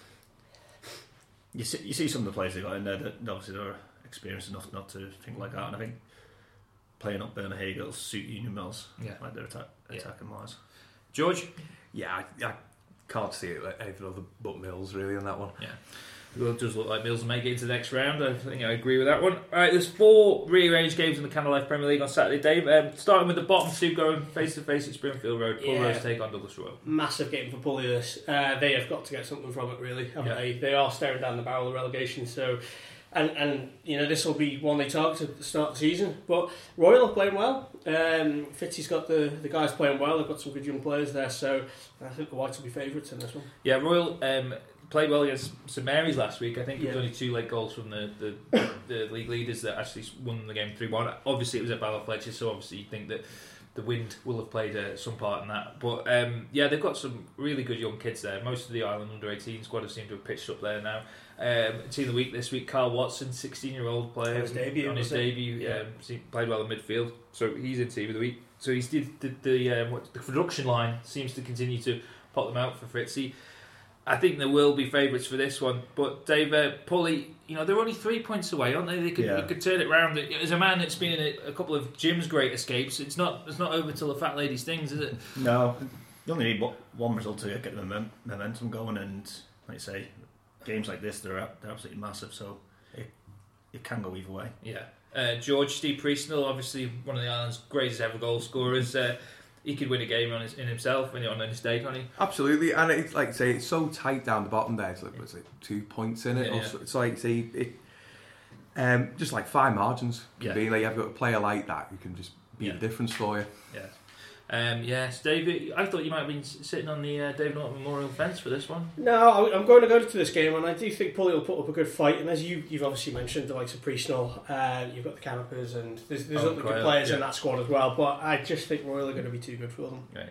you see, you see some of the players they got in there that obviously they're experienced enough not to think like that, and I think playing up Burma Hagel suit Union Mills, Yeah. like their attack, Yeah. attacking wise. George? Yeah, I, I can't see it like anything other but Mills really on that one. Yeah. Well, it does look like Mills will make it into the next round. I think I agree with that one. All right, there's four rearranged games in the Canada Life Premier League on Saturday, Dave. Um, starting with the bottom two going face-to-face at Springfield Road. Paul Yeah. Rose take on Douglas Royal. Massive game for Pulley this. Uh, they have got to get something from it, really, haven't Yeah. they? They are staring down the barrel of relegation, so... And, and you know, this will be one they target at the start of the season. But Royal are playing well. Um, Fitzy's got the, the guys playing well. They've got some good young players there, so I think the Whites will be favourites in this one. Yeah, Royal um, played well against St Mary's last week. I think it was Yeah. only two late goals from the, the, the league leaders that actually won the game three one. Obviously, it was at Ballafletcher, so obviously you think that the wind will have played uh, some part in that. But um, yeah, they've got some really good young kids there. Most of the Ireland under eighteen squad have seemed to have pitched up there now. Um, team of the week this week, Carl Watson, sixteen-year-old player On his debut, on his was it? debut, Yeah. um, se- played well in midfield, so he's in team of the week. So he's did the the, um, what, the production line seems to continue to pop them out for Fritzy. I think there will be favourites for this one, but Dave uh, Pulley, you know, they're only three points away, aren't they? They could, Yeah. they could turn it round. As a man that's been in a, a couple of Jim's great escapes, it's not it's not over till the fat lady stings, is it? No, you only need one- one result to get the momen- momentum going, and like I say, games like this, they're they're absolutely massive. So it it can go either way. Yeah. Uh, George Steve Priestnell, obviously one of the Ireland's greatest ever goal scorers. Uh, he could win a game on his, in himself when you're on his day, can't he? Absolutely, and it's like say it's so tight down the bottom there. It's like what's it, two points in it. Yeah, or yeah. so, it's like say it, um, just like fine margins can Yeah. be. Like you've got a player like that who can just be Yeah. the difference for you. Yeah. Um, yes, David. I thought you might have been sitting on the uh, David Norton Memorial fence for this one. No, I'm going to go to this game, and I do think Pully will put up a good fight. And as you, you've obviously mentioned, the likes of Priestnall, uh, you've got the Canopers, and there's, there's Oh, other good Quayle, players yeah. in that squad as well. But I just think Royal are going to be too good for them. Right.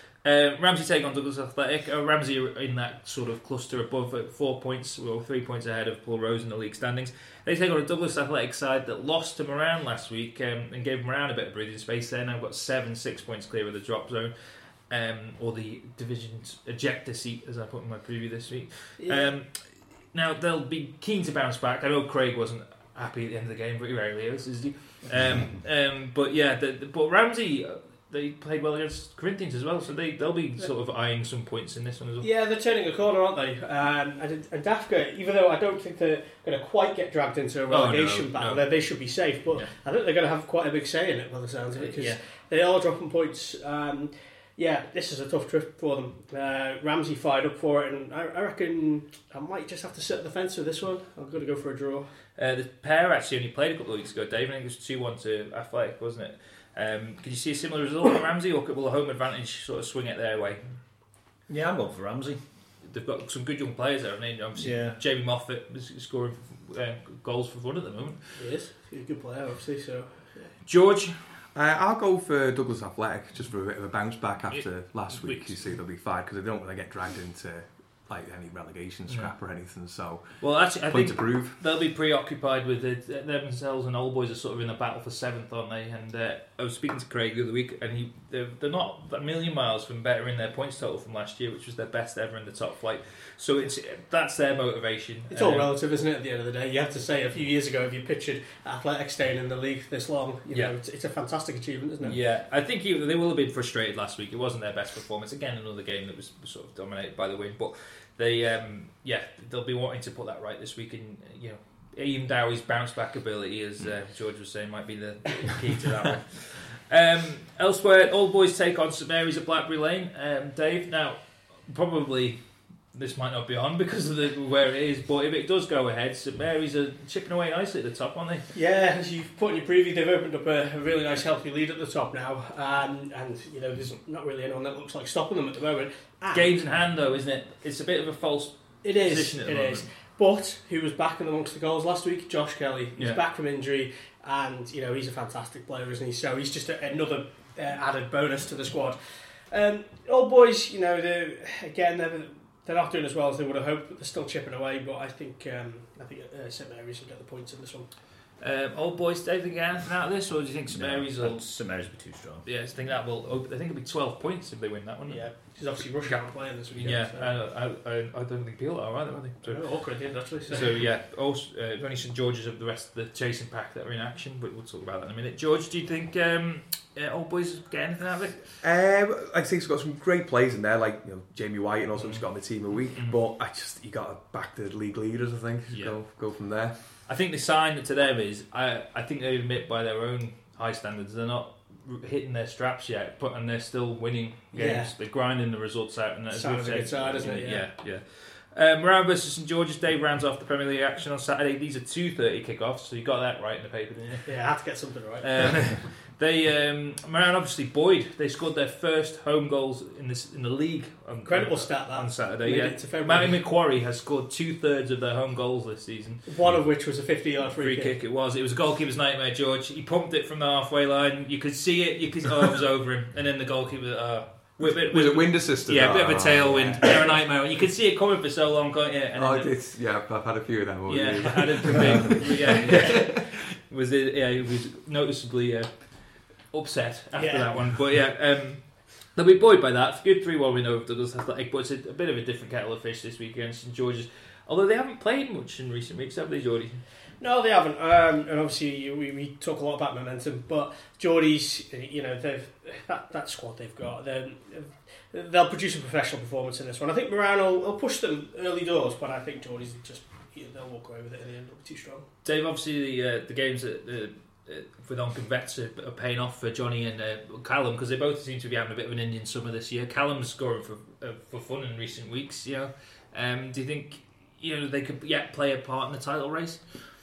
Um, Ramsey take on Douglas Athletic. Uh, Ramsey are in that sort of cluster above at four points, well, three points ahead of Paul Rose in the league standings. They take on a Douglas Athletic side that lost to Moran last week um, and gave Moran a bit of breathing space there. Now got seven, six points clear of the drop zone, um, or the division's ejector seat, as I put in my preview this week. Yeah. Um, now they'll be keen to bounce back. I know Craig wasn't happy at the end of the game, but he rarely is, is he? Um, um, but yeah, the, the, but Ramsey. Uh, They played well against Corinthians as well, so they, they'll be sort of eyeing some points in this one as well. Yeah, they're turning a corner, aren't they? Um, and, and Dafka, even though I don't think they're going to quite get dragged into a relegation Oh, no, battle, no. They, they should be safe. But Yeah. I think they're going to have quite a big say in it, by the sounds of it, because Yeah. they are dropping points. Um, yeah, this is a tough trip for them. Uh, Ramsey fired up for it, and I, I reckon I might just have to sit at the fence with this one. I'm going to go for a draw. Uh, the pair actually only played a couple of weeks ago, Dave. I think it was two one to Athletic, wasn't it? Um, could you see a similar result from Ramsey, or will the home advantage sort of swing it their way? Yeah, I'm going for Ramsey. They've got some good young players there, haven't they? Obviously, Yeah. Jamie Moffat is scoring uh, goals for fun at the moment. He is. He's a good player, obviously. So George, Uh, I'll go for Douglas Athletic just for a bit of a bounce back after Yeah. last week. Weeks. You see, they'll be fine because they don't want to get dragged into like any relegation scrap or anything. So well, actually, I point think to prove. they'll be preoccupied with it. Them themselves and Old Boys are sort of in the battle for seventh, aren't they? And uh, I was speaking to Craig the other week, and he, they're, they're not a million miles from bettering their points total from last year, which was their best ever in the top flight. So it's that's their motivation. it's all Um, relative, isn't it? At the end of the day, you have to say a few years ago, if you pictured Athletic staying in the league this long, you Yeah. know, it's, it's a fantastic achievement, isn't it? Yeah, I think he, they will have been frustrated last week. It wasn't their best performance. Again, another game that was sort of dominated by the wind. But they, um, yeah, they'll be wanting to put that right this week. And you know, Ian Dowie's bounce back ability, as uh, George was saying, might be the key to that one. Um, elsewhere, Old Boys take on St Mary's at Blackberry Lane. Um, Dave, now probably this might not be on because of the, where it is, but if it does go ahead, St Mary's are chipping away nicely at the top, aren't they? Yeah, as you've put in your preview, they've opened up a, a really nice, healthy lead at the top now, um, and you know there's not really anyone that looks like stopping them at the moment. And Games in hand, though, isn't it? It's a bit of a false it is, position at the it moment. is. But who was back in amongst the goals last week? Josh Kelly. He's Yeah. back from injury, and you know he's a fantastic player, isn't he? So he's just a, another uh, added bonus to the squad. Um, Old Boys, you know, they're, again they're. They're not doing as well as they would have hoped, but they're still chipping away. But I think um, I think uh, St Mary's will get the points in this one. Um, Old Boys, Dave, think anything out of this, or do you think St Mary's No, will? St Mary's will be too strong. Yeah, I think that will. I think it'll be twelve points if they win that one. Yeah, because obviously Rush aren't playing this weekend. Yeah, so. I, I, I, I don't think Peel are either, are they? So, Oh, awkward, yeah, actually. So. so yeah, also uh, only St George's of the rest of the chasing pack that are in action, but we'll talk about that in a minute. George, do you think um, uh, Old Boys get anything out of it? Um, I think he's got some great players in there, like you know Jamie White, and also he's got on the team a week. Mhm. But I just you got to back the league leaders. I think Yeah. go go from there. I think the sign to them is I, I think they admit by their own high standards they're not r- hitting their straps yet, but and they're still winning games. Yeah. They're grinding the results out, and as Sign we've of a said, good side, isn't it? Yeah, yeah. Um, Moran versus St George's Day rounds off the Premier League action on Saturday. These are two thirty kickoffs, so you got that right in the paper, didn't you? Yeah, I had to get something right. Um, they um, Moran obviously Boyd. They scored their first home goals in this in the league. On, Incredible on, stat that. on Saturday. Made Yeah, it to February. Matty Macquarie has scored two thirds of their home goals this season. One of which was a fifty-yard free, Free kick. kick it was. It was a goalkeeper's nightmare, George. He pumped it from the halfway line. You could see it. You could. Oh, it was over him. And then the goalkeeper. Uh, with, with, Was with, it wind assisted? yeah, a bit of a Oh, tailwind. yeah. They're a nightmare. You could see it coming for so long, can't you? And Oh, then the- it's, yeah, I've had a few of them. over yeah, the years. Adam Kabig, yeah, yeah. Was it? Yeah, he was noticeably uh, upset after Yeah. that one. But yeah, um, they'll be buoyed by that. Good three one win over Douglas Athletic, but it's a, a bit of a different kettle of fish this weekend. St George's, although they haven't played much in recent weeks, have they, Geordie? No, they haven't. Um, and obviously, we, we talk a lot about momentum, but Geordie's, you know, they've that, that squad they've got, then they'll produce a professional performance in this one. I think Moran will, will push them early doors, but I think Geordie's just, you know, they'll walk away with it in the end. It'll be too strong. Dave, obviously the uh, the games that the uh, with Onchan Vets are, are paying off for Johnny and uh, Callum, because they both seem to be having a bit of an Indian summer this year. Callum's scoring for uh, for fun in recent weeks. You know, um, do you think you know they could yet play a part in the title race?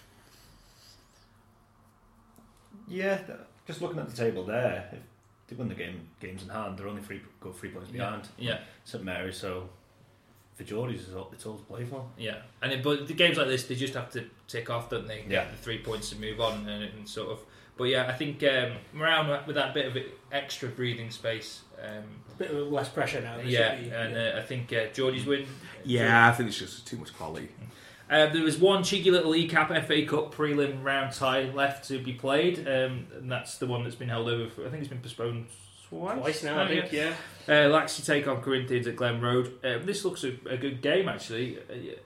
Yeah, just looking at the table there, if they win the game games in hand, they're only three go three points behind. Yeah, St Mary's. So for Geordies, it's all, it's all to play for. yeah, and it, but the games like this, they just have to tick off, don't they? Yeah. Get the three points and move on, and, and sort of. But yeah, I think um, Moran with that bit of extra breathing space. Um, A bit of less pressure now. There yeah, should be, and yeah. Uh, I think uh, Geordie's win. Yeah, I think it's just too much quality. Uh, there was one cheeky little E CAP F A Cup prelim round tie left to be played, um, and that's the one that's been held over for, I think it's been postponed twice, Twice now, Oh, I think, yeah. yeah. Uh, Laxey take on Corinthians at Glen Road. Um, this looks a, a good game, actually.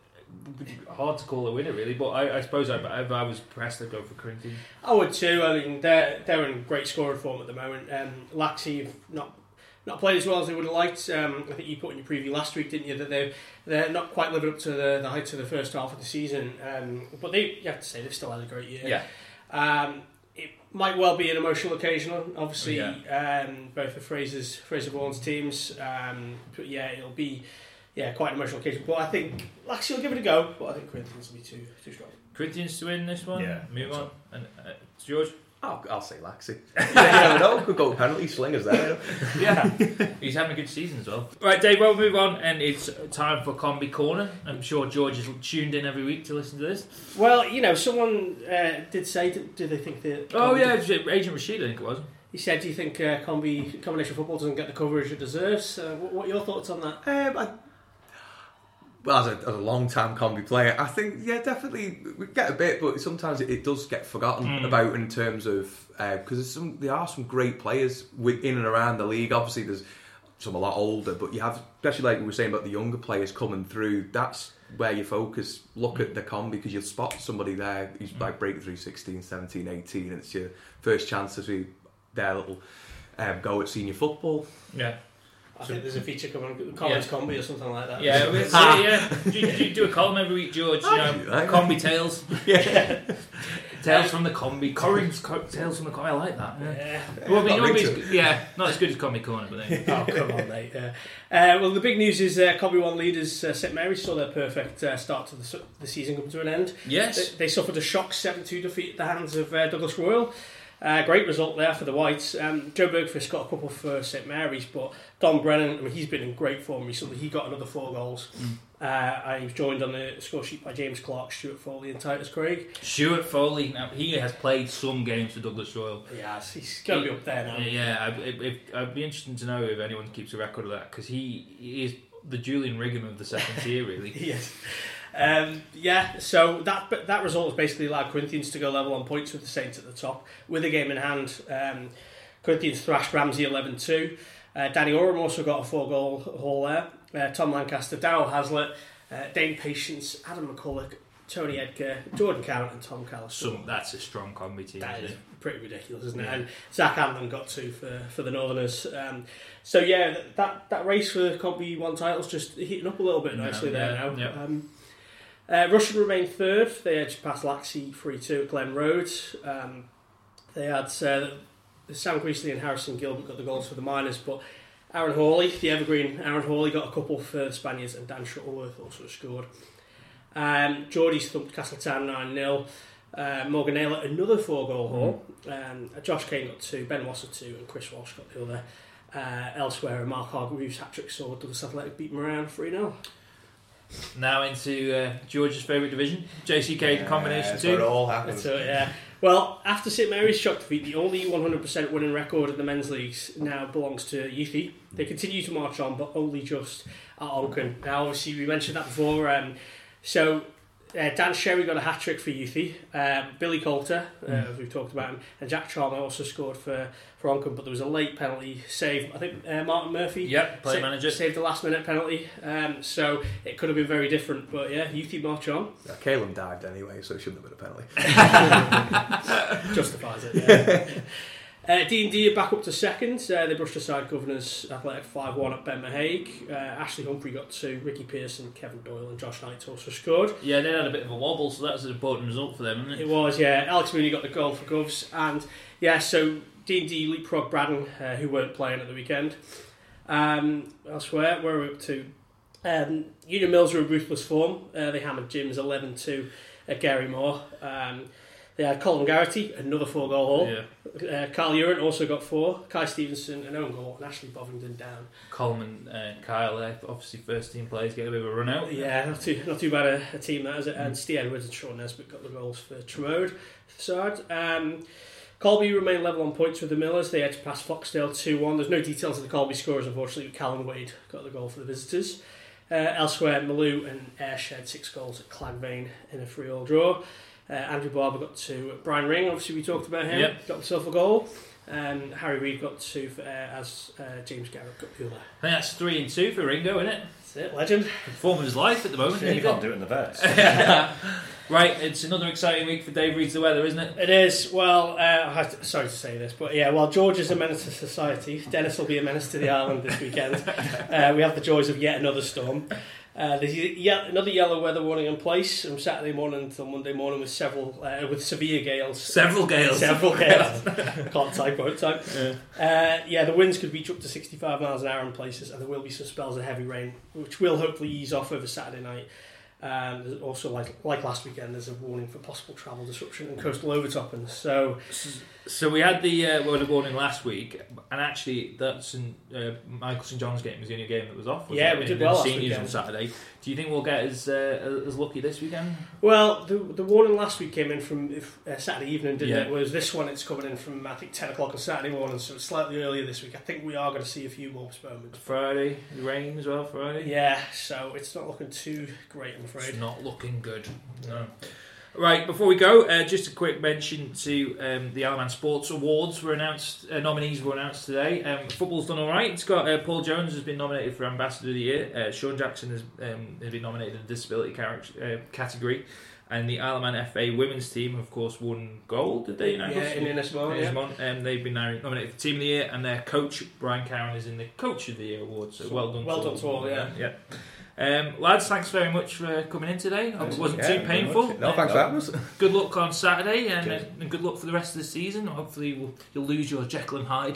Uh, hard to call a winner, really, but I, I suppose I, if I was pressed, I'd go for Corinthians. I would too. I mean, they're, they're in great scoring form at the moment. Um, Laxey have not not played as well as they would have liked. Um, I think you put in your preview last week, didn't you, that they're, they're not quite living up to the, the heights of the first half of the season. Um, but they, you have to say, they've still had a great year. Yeah. Um, it might well be an emotional occasion, obviously, Yeah. um, both of Fraser's, Fraser Vaughan's teams. Um, but yeah, it'll be yeah quite an emotional occasion. But I think Laxey will give it a go, but I think Corinthians will be too too strong. Corinthians to win this one? Yeah, Move on. so. And uh, George? I'll, I'll say Laxey. Yeah, no, could go penalty slingers there. Yeah, he's having a good season as well. Right, Dave, we'll move on, and it's time for Combi Corner. I'm sure George is tuned in every week to listen to this. Well, you know, someone uh, did say, did, did they think that... Oh, yeah, did, Agent Rashid, I think it was. he said, do you think uh, combi, combination football doesn't get the coverage it deserves? Uh, what, what are your thoughts on that? Um, I, well, as a, as a long-time combi player, I think, yeah, definitely we get a bit, but sometimes it, it does get forgotten Mm. about in terms of because uh, some there are some great players within and around the league. Obviously, there's some a lot older, but you have, especially like we were saying about the younger players coming through. That's where you focus. Look at the combi because you'll spot somebody there who's like breaking through sixteen, seventeen, eighteen, and it's your first chance to see their little um, go at senior football. Yeah. I think there's a feature coming, Collins Yeah. Combi or something like that. Yeah, it's, uh, yeah. Do you, do you do a column every week, George? You know, Right. Combi Tales. Yeah. Tales from the Combi. Corrins, co- Tales from the Combi. I like that. Yeah. Yeah. Well, but Got you know, ring it's- to it. yeah, not as good as Combi Corner, but then. Oh, come on, mate. Yeah. Uh, well, the big news is uh, Combi one leaders uh, St Mary's saw their perfect uh, start to the, su- the season come to an end. Yes. They, they suffered a shock seven two defeat at the hands of uh, Douglas Royal. Uh, great result there for the Whites. Um, Joe Bergfist got a couple for St Mary's, but Don Brennan, I mean, he's been in great form recently. He got another four goals. Mm. Uh, and he was joined on the score sheet by James Clark, Stuart Foley and Titus Craig. Stuart Foley, now he has played some games for Douglas Royal. Yeah, he's going to be up there now. Yeah, I, if, if, I'd be interested to know if anyone keeps a record of that, because he, he is the Julian Righam of the second tier, really. Yes. Um, yeah, so that that result has basically allowed Corinthians to go level on points with the Saints at the top. With the game in hand, um, Corinthians thrashed Ramsey eleven two. Uh, Danny Oram also got a four-goal haul there. Uh, Tom Lancaster, Darryl Hazlitt, uh, Dane Patience, Adam McCulloch, Tony Edgar, Jordan Count and Tom Callister. So that's a strong combi team. That isn't is it? pretty ridiculous, isn't it? Yeah. And Zach Hamlin got two for, for the Northerners. Um, so yeah, that that race for the Combi one title's just heating up a little bit nicely Yeah, there yeah, now. yeah. Um, uh, Russian remained third. They edged past Laxey three two at Glen Road. Um, they had uh, Sam Greasley and Harrison Gilbert got the goals for the Miners, but Aaron Hawley, the evergreen Aaron Hawley, got a couple for the Spaniards, and Dan Shuttleworth also scored. Um, Geordie's thumped Castletown nine nil. Uh, Morgan Naylor, another four goal haul. Um, Josh Kane got two, Ben Wasser two, and Chris Walsh got the other. Uh, elsewhere, Mark Hargreaves' hat-trick saw Douglas Athletic beat Moran three nil. Now into uh, George's favourite division, J C K combination That's where it two. all happens. So, yeah. Well, after St Mary's shock defeat, the only one hundred percent winning record in the men's leagues now belongs to Youthy. They continue to march on, but only just at Onchan. Now, obviously, we mentioned that before. Um, so, uh, Dan Sherry got a hat-trick for Youthy. Um, Billy Coulter, uh, as we've talked about him, and Jack Chalmer also scored for, for Onchan, but there was a late penalty save. I think uh, Martin Murphy Yep, play sa- manager. saved the last-minute penalty. Um, so, it could have been very different. But, yeah, Youthy march on. Yeah, Caleb dived anyway, so it shouldn't have been a penalty. Justifies it, yeah. Uh, D and D are back up to second. Uh, they brushed aside Governors Athletic five one at Ben Mahaig. Uh, Ashley Humphrey got two. Ricky Pearson, Kevin Doyle and Josh Knight also scored. Yeah, they had a bit of a wobble, so that was an important result for them, isn't it? It was, yeah. Alex Mooney got the goal for Govs. And, yeah, so D and D leapfrog Braddon, uh, who weren't playing at the weekend. Um, elsewhere, where are we up to? Um, Union Mills were in ruthless form. Uh, they hammered Jim's eleven two at Gary Moore. Um, They had Colin Garrity, another four-goal haul. Yeah. Uh, Carl Uren also got four. Kai Stevenson, an own goal, and Ashley Bovington down. Coleman and Kyle, uh, obviously first-team players, get a bit of a run out. Yeah, not too not too bad a, a team that is it. And Steve Edwards and Sean Nesbitt got the goals for Tremode side. Um, Colby remained level on points with the Millers. They edged past Foxdale two one. There's no details of the Colby scores, unfortunately, but Callan Wade got the goal for the visitors. Uh, elsewhere, Malou and Ayr shared six goals at Clagvane in a three-all draw. Uh, Andrew Barber got two. Brian Ring, obviously we talked about him, yep. got himself a goal. And Harry Reid got two for, uh, as uh, James Garrett got the other. I think that's three and two for Ringo, isn't it? That's it, legend. The form of his life at the moment. Yeah, you can't do it in the vets. Right, it's another exciting week for Dave Reads the Weather, isn't it? It is. Well, uh, I have to, sorry to say this, but yeah, while George is a menace to society, Dennis will be a menace to the island this weekend. Uh, we have the joys of yet another storm. Uh, there's yet another yellow weather warning in place from Saturday morning until Monday morning with several uh, with severe gales. Several gales. Several gales. Can't type, won't type. Yeah. Uh, yeah, the winds could reach up to sixty-five miles an hour in places, and there will be some spells of heavy rain, which will hopefully ease off over Saturday night. Um, there's also, like like last weekend, there's a warning for possible travel disruption and coastal overtopping. So, so we had the uh, weather warning last week, and actually, that's in, uh, Michael Saint John's game was the only game that was off. Wasn't yeah, it? we did in well the last seniors weekend. on Saturday. Do you think we'll get as uh, as lucky this weekend? Well, the the warning last week came in from if, uh, Saturday evening, didn't Yeah. it? Whereas this one, it's coming in from I think ten o'clock on Saturday morning, so it's slightly earlier this week. I think we are going to see a few more postponements. Friday, rain as well. Friday. Yeah, so it's not looking too great, I'm It's afraid. not looking good. No. Right, before we go, uh, just a quick mention to um, the Alaman Sports Awards were announced, uh, nominees were announced today. Um, football's done alright. It's got uh, Paul Jones has been nominated for Ambassador of the Year. Uh, Sean Jackson has, um, has been nominated in the Disability car- uh, category. And the Alaman F A women's team, of course, won gold, did they? Yeah, in Innismore, In yeah. Innismore. Um, they've been nominated for Team of the Year, and their coach, Brian Cowan, is in the Coach of the Year award. So, So well done well to done to all, yeah. yeah. Um, lads, thanks very much for coming in today. Hope it wasn't Yeah, too very painful. much. No, thanks for having us. Good luck on Saturday, and, Cheers. uh, and good luck for the rest of the season. Hopefully, we'll, you'll lose your Jekyll and Hyde.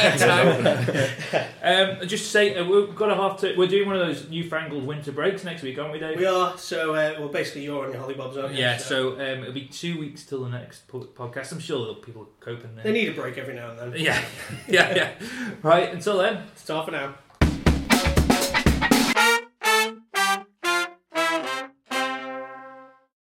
um, just to say, uh, we've got a half. To, we're doing one of those newfangled winter breaks next week, aren't we, Dave? We are, so uh, well, basically you're on your hollybobs, aren't you? Yeah. So um, it'll be two weeks till the next po- podcast. I'm sure people are coping there. They need a break every now and then. Yeah, yeah, yeah. Right. Until then. It's off for now.